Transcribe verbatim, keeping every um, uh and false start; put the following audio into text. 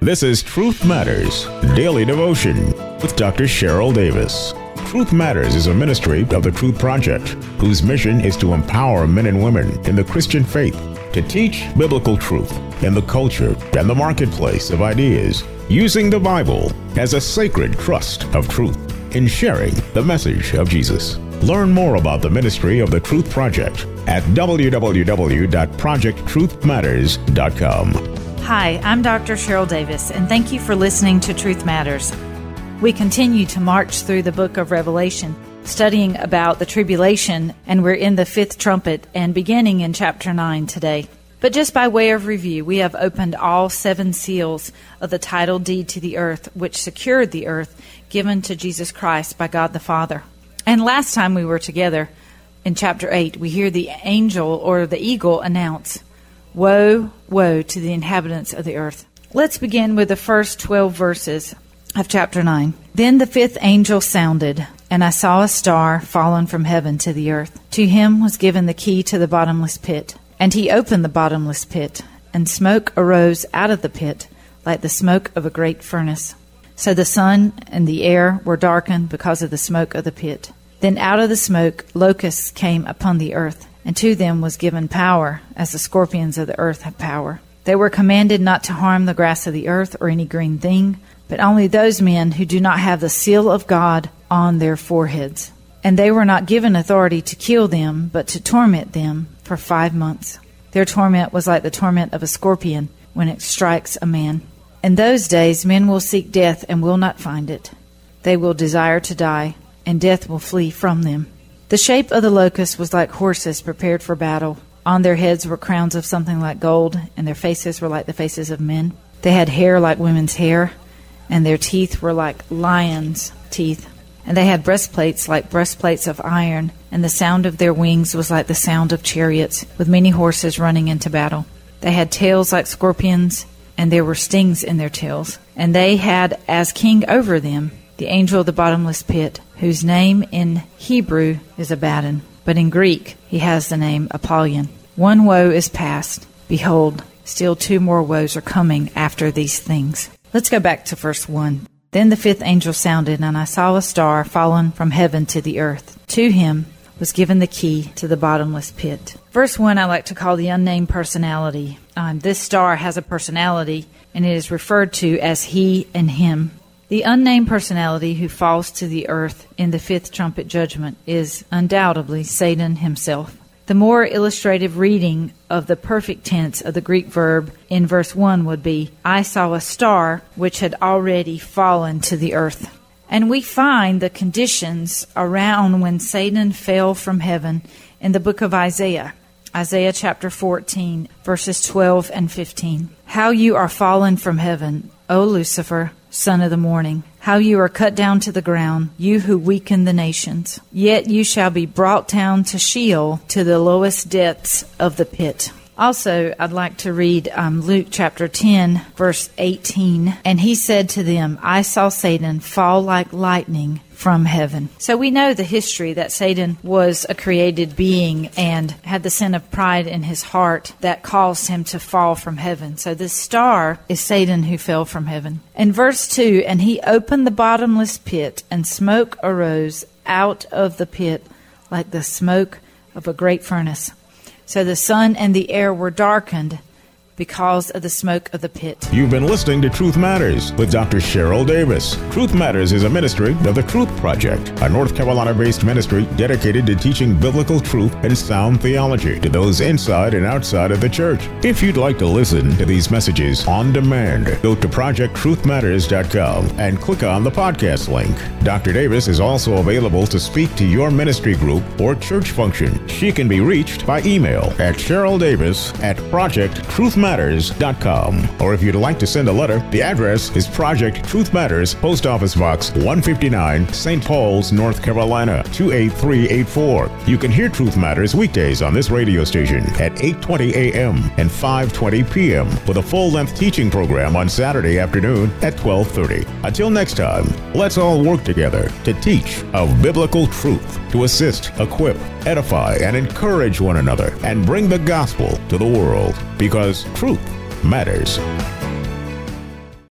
This is Truth Matters, Daily Devotion with Doctor Cheryl Davis. Truth Matters is a ministry of the Truth Project, whose mission is to empower men and women in the Christian faith to teach biblical truth in the culture and the marketplace of ideas, using the Bible as a sacred trust of truth in sharing the message of Jesus. Learn more about the ministry of the Truth Project at w w w dot project truth matters dot com. Hi, I'm Doctor Cheryl Davis, and thank you for listening to Truth Matters. We continue to march through the book of Revelation, studying about the tribulation, and we're in the fifth trumpet and beginning in chapter nine today. But just by way of review, we have opened all seven seals of the title deed to the earth, which secured the earth given to Jesus Christ by God the Father. And last time we were together, in chapter eight, we hear the angel or the eagle announce, "Woe, woe to the inhabitants of the earth." Let's begin with the first twelve verses of chapter nine. Then the fifth angel sounded, and I saw a star fallen from heaven to the earth. To him was given the key to the bottomless pit. And he opened the bottomless pit, and smoke arose out of the pit, like the smoke of a great furnace. So the sun and the air were darkened because of the smoke of the pit. Then out of the smoke locusts came upon the earth, and to them was given power, as the scorpions of the earth have power. They were commanded not to harm the grass of the earth or any green thing, but only those men who do not have the seal of God on their foreheads. And they were not given authority to kill them, but to torment them for five months. Their torment was like the torment of a scorpion when it strikes a man. In those days men will seek death and will not find it. They will desire to die, and death will flee from them. The shape of the locusts was like horses prepared for battle. On their heads were crowns of something like gold, and their faces were like the faces of men. They had hair like women's hair, and their teeth were like lions' teeth. And they had breastplates like breastplates of iron, and the sound of their wings was like the sound of chariots, with many horses running into battle. They had tails like scorpions, and there were stings in their tails. And they had as king over them the angel of the bottomless pit, whose name in Hebrew is Abaddon, but in Greek he has the name Apollyon. One woe is past. Behold, still two more woes are coming after these things. Let's go back to verse one. Then the fifth angel sounded, and I saw a star fallen from heaven to the earth. To him was given the key to the bottomless pit. Verse one I like to call the unnamed personality. Um, this star has a personality, and it is referred to as he and him. The unnamed personality who falls to the earth in the fifth trumpet judgment is undoubtedly Satan himself. The more illustrative reading of the perfect tense of the Greek verb in verse one would be, I saw a star which had already fallen to the earth. And we find the conditions around when Satan fell from heaven in the book of Isaiah. Isaiah chapter fourteen, verses twelve and fifteen. How you are fallen from heaven, O Lucifer, son of the morning. How you are cut down to the ground, you who weaken the nations. Yet you shall be brought down to Sheol, to the lowest depths of the pit. Also, I'd like to read um, Luke chapter ten, verse eighteen. And he said to them, I saw Satan fall like lightning from heaven. So we know the history that Satan was a created being and had the sin of pride in his heart that caused him to fall from heaven. So this star is Satan who fell from heaven. In verse two, and he opened the bottomless pit, and smoke arose out of the pit like the smoke of a great furnace. So the sun and the air were darkened because of the smoke of the pit. You've been listening to Truth Matters with Doctor Cheryl Davis. Truth Matters is a ministry of the Truth Project, a North Carolina-based ministry dedicated to teaching biblical truth and sound theology to those inside and outside of the church. If you'd like to listen to these messages on demand, go to project truth matters dot com and click on the podcast link. Doctor Davis is also available to speak to your ministry group or church function. She can be reached by email at cheryl davis at project truth matters dot com. Or if you'd like to send a letter, the address is Project Truth Matters, Post Office Box one fifty-nine, Saint Paul's, North Carolina, two eight three eight four. You can hear Truth Matters weekdays on this radio station at eight twenty a.m. and five twenty p.m. with a full-length teaching program on Saturday afternoon at twelve thirty. Until next time, let's all work together to teach of biblical truth, to assist, equip, edify, and encourage one another, and bring the gospel to the world, because truth matters.